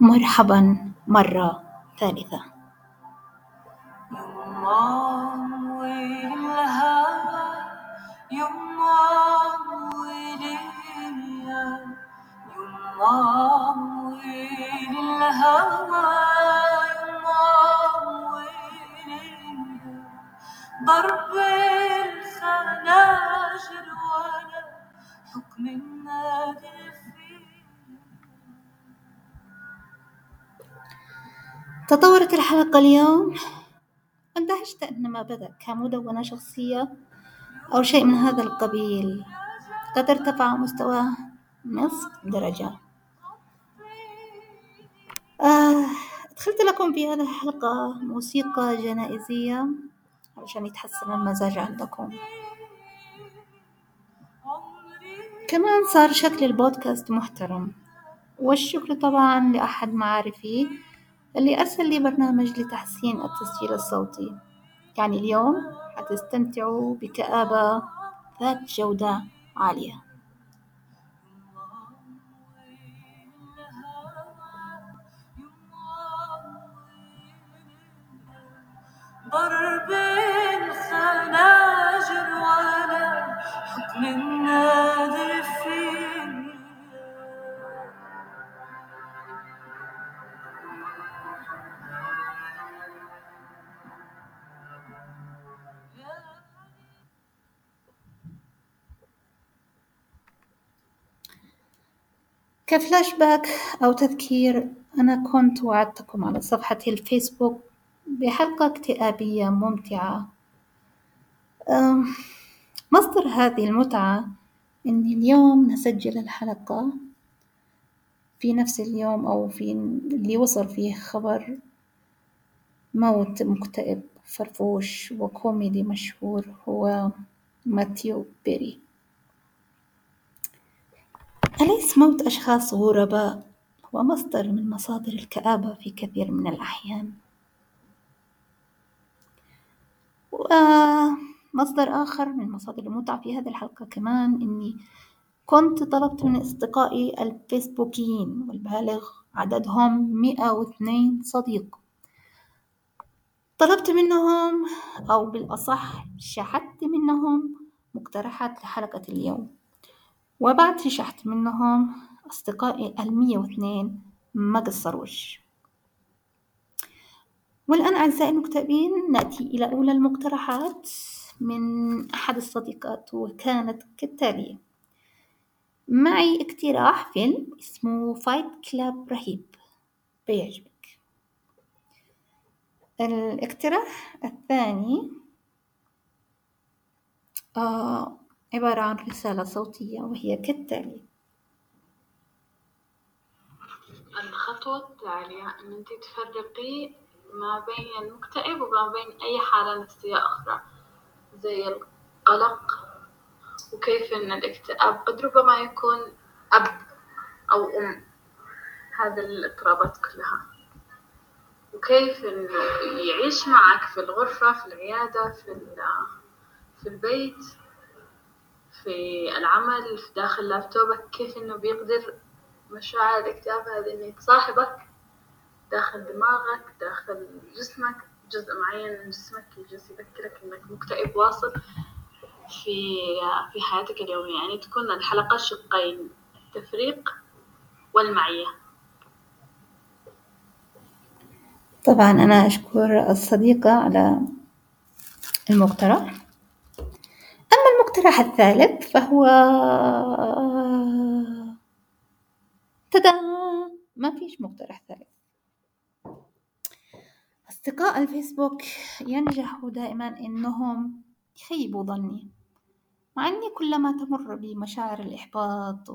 مرحبا مرة ثالثة. ضرب الخناجر ولا حكم النادر فيه. تطورت الحلقة اليوم. اندهشت أن ما بدأ كمدونة شخصية أو شيء من هذا القبيل قد ارتفع مستواه نصف درجة. أدخلت لكم في هذه الحلقة موسيقى جنائزية علشان يتحسن المزاج عندكم. كمان صار شكل البودكاست محترم، والشكر طبعا لأحد معارفي اللي أرسل لي برنامج لتحسين التسجيل الصوتي. يعني اليوم حتستمتعوا بكآبة ذات جودة عالية. ضرب الخناجر ولا حكم النادر فيه. كفلاش باك أو تذكير، أنا كنت وعدتكم على صفحة الفيسبوك بحلقة اكتئابية ممتعة. مصدر هذه المتعة إن اليوم نسجل الحلقة في نفس اليوم أو في اللي وصل فيه خبر موت مكتئب فرفوش وكوميدي مشهور هو ماثيو بيري. أليس موت أشخاص غرباء هو مصدر من مصادر الكآبة في كثير من الأحيان؟ ومصدر آخر من مصادر المتعة في هذه الحلقة كمان إني كنت طلبت من أصدقائي الفيسبوكيين والبالغ عددهم 102 صديق، طلبت منهم أو بالأصح شحت منهم مقترحات لحلقة اليوم، وبعد شحت منهم أصدقائي 102 ما قصروش. والآن أعزائي المكتئبين نأتي إلى أولى المقترحات من أحد الصديقات، وكانت كالتالي: معي اقتراح فيلم اسمه فايت كلاب رهيب بيعجبك. الاقتراح الثاني عبارة عن رسالة صوتية وهي كالتالي: الخطوة التالية أن أنت تفرقي ما بين المكتئب وما بين أي حالة نفسية أخرى زي القلق، وكيف أن الاكتئاب قد ربما يكون أب أو أم هذه الاضطرابات كلها، وكيف أنه يعيش معك في الغرفة، في العيادة، في البيت، في العمل، في داخل لابتوبك، كيف أنه بيقدر مشاعر الاكتئاب هذه أن يتصاحبك داخل دماغك، داخل جسمك، جزء معين من جسمك يجلس يذكرك إنك مكتئب واصل في حياتك اليومية. يعني تكون الحلقة شقين، التفريق والمعية. طبعا أنا أشكر الصديقة على المقترح. أما المقترح الثالث فهو تدا، ما فيش مقترح ثالث. أصدقاء الفيسبوك ينجحوا دائما إنهم يخيبوا ظني، مع إني كلما تمر بمشاعر الإحباط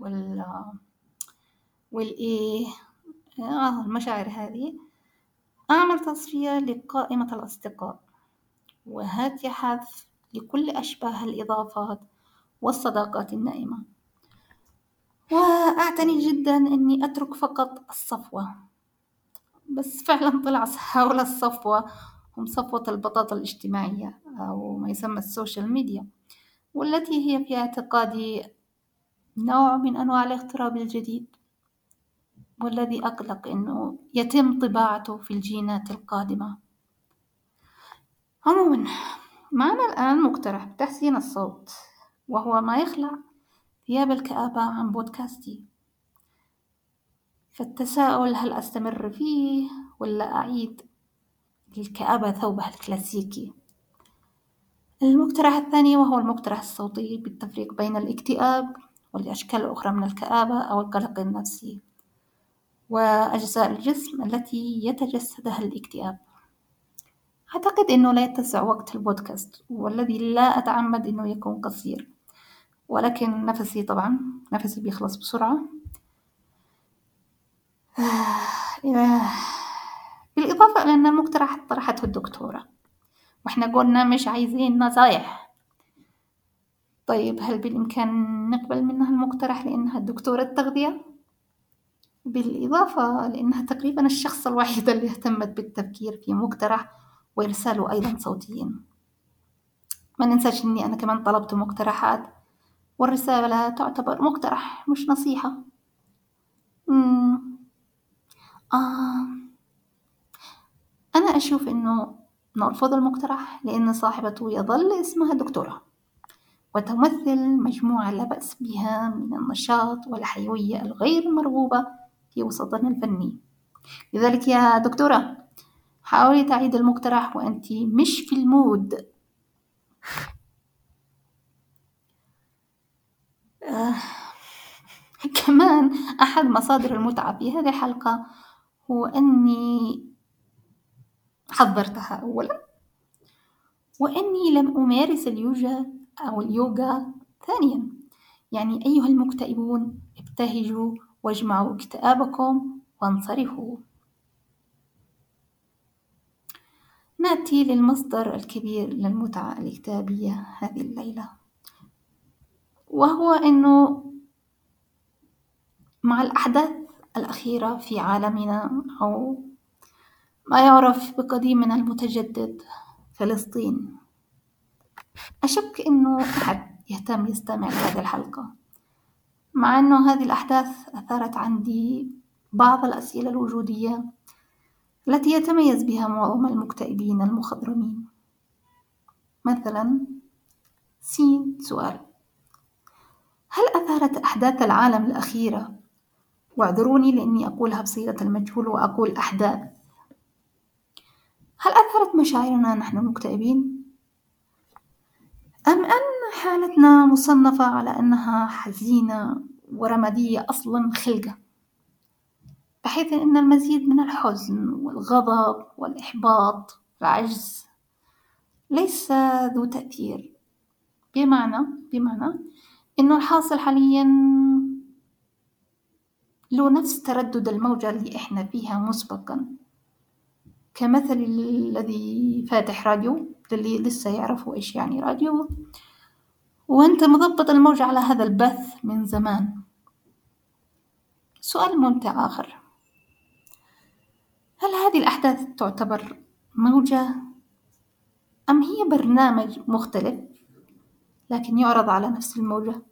والإيه المشاعر هذه أعمل تصفية لقائمة الأصدقاء وهاتي حذف لكل أشباه الإضافات والصداقات النائمة، وأعتني جدا أني أترك فقط الصفوة. بس فعلا طلع هؤلاء الصفوة هم صفوة البطاطا الاجتماعية أو ما يسمى السوشيال ميديا، والتي هي في اعتقادي نوع من أنواع الاغتراب الجديد. والذي أقلق إنه يتم طباعته في الجينات القادمة. عموماً معنا الآن مقترح بتحسين الصوت، وهو ما يخلع ثياب الكآبة عن بودكاستي. فالتساؤل هل أستمر فيه ولا أعيد للكآبة ثوبها الكلاسيكي؟ المقترح الثاني وهو المقترح الصوتي بالتفريق بين الاكتئاب والأشكال الأخرى من الكآبة أو القلق النفسي وأجزاء الجسم التي يتجسدها الاكتئاب. أعتقد أنه لا يتسع وقت البودكاست، والذي لا أتعمد أنه يكون قصير، ولكن نفسي بيخلص بسرعة. بالإضافة إلى أن المقترح طرحته الدكتورة، وإحنا قلنا مش عايزين نصايح. طيب هل بالإمكان نقبل منها المقترح لأنها دكتورة تغذية؟ بالإضافة لأنها تقريبا الشخص الوحيد اللي اهتمت بالتفكير في مقترح وإرساله أيضا صوتيا. ما ننساش أني أنا كمان طلبت مقترحات، والرسالة تعتبر مقترح مش نصيحة. أنا أشوف أنه نرفض المقترح لأن صاحبته يظل اسمها دكتورة، وتمثل مجموعة لا بأس بها من النشاط والحيوية الغير مرغوبة في وسطنا الفني. لذلك يا دكتورة، حاولي تعيد المقترح وأنت مش في المود. كمان أحد مصادر المتعة في هذه الحلقة هو أني حضرتها أولا، وأني لم أمارس اليوغا ثانيا. يعني أيها المكتئبون، ابتهجوا واجمعوا اكتئابكم وانصرفوا. نأتي للمصدر الكبير للمتعة الكتابية هذه الليلة، وهو أنه مع الأحداث الأخيرة في عالمنا، أو ما يعرف بقديمنا المتجدد فلسطين، أشك أنه أحد يهتم يستمع لهذه الحلقة، مع أنه هذه الأحداث أثارت عندي بعض الأسئلة الوجودية التي يتميز بها معظم المكتئبين المخضرمين. مثلا سؤال: هل أثارت أحداث العالم الأخيرة، واعذروني لأني أقولها بصيغة المجهول وأقول أحداث، هل أثارت مشاعرنا نحن المكتئبين؟ أم أن حالتنا مصنفة على أنها حزينة ورمادية أصلا خلقة، بحيث أن المزيد من الحزن والغضب والإحباط والعجز ليس ذو تأثير، بمعنى أنه الحاصل حاليا له نفس تردد الموجة اللي إحنا فيها مسبقا، كمثل الذي فاتح راديو، للي لسه يعرفوا إيش يعني راديو، وأنت مضبط الموجة على هذا البث من زمان. سؤال ممتع آخر: هل هذه الأحداث تعتبر موجة أم هي برنامج مختلف لكن يعرض على نفس الموجة؟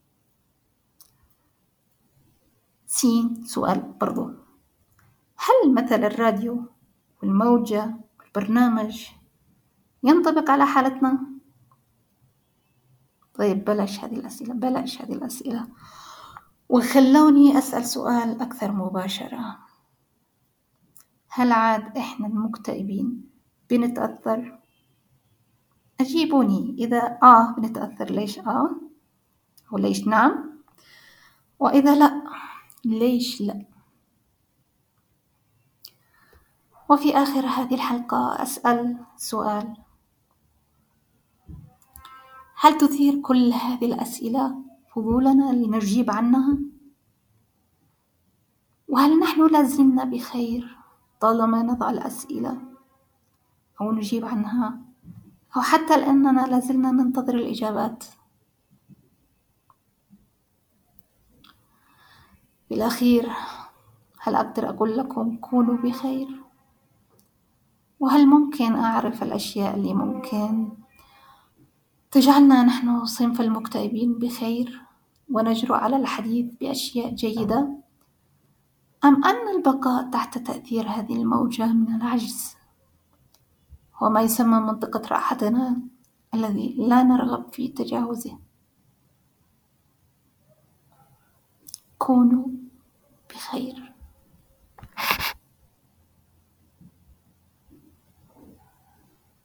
سؤال برضو: هل مثل الراديو والموجة والبرنامج ينطبق على حالتنا؟ طيب بلاش هذه الأسئلة، وخلوني أسأل سؤال أكثر مباشرة: هل عاد إحنا المكتئبين بنتأثر؟ أجيبوني، إذا بنتأثر ليش وليش نعم، وإذا لا ليش لا. وفي آخر هذه الحلقة أسأل سؤال: هل تثير كل هذه الأسئلة فضولنا لنجيب عنها؟ وهل نحن لازلنا بخير طالما نضع الأسئلة أو نجيب عنها، أو حتى لأننا لازلنا ننتظر الإجابات؟ بالأخير، هل أقدر أقول لكم كونوا بخير؟ وهل ممكن أعرف الأشياء اللي ممكن تجعلنا نحن صنف المكتئبين بخير ونجرؤ على الحديث بأشياء جيدة؟ أم أن البقاء تحت تأثير هذه الموجة من العجز هو ما يسمى منطقة راحتنا الذي لا نرغب في تجاوزه. كونوا بخير.